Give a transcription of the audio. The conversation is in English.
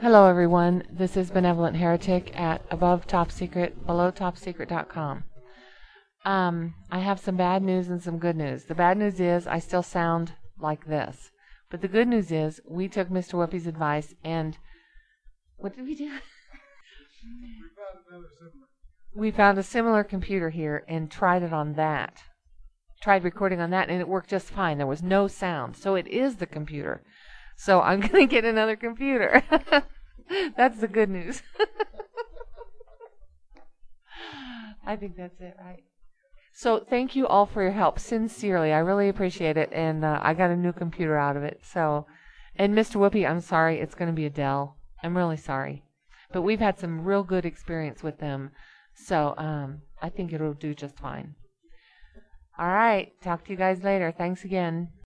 Hello, everyone. This is Benevolent Heretic at Above Top Secret, Below Top Secret.com. I have some bad news and some good news. The bad news is I still sound like this. But the good news is we took Mr. Whoopi's advice and what did we do? We found a similar computer here and tried it on that. Tried recording on that and it worked just fine. There was no sound. So it is the computer. So I'm going to get another computer. That's the good news. I think that's it, right? So thank you all for your help. Sincerely, I really appreciate it. And I got a new computer out of it. So, and Mr. Whoopi, I'm sorry. It's going to be a Dell. I'm really sorry. But we've had some real good experience with them. So I think it'll do just fine. All right. Talk to you guys later. Thanks again.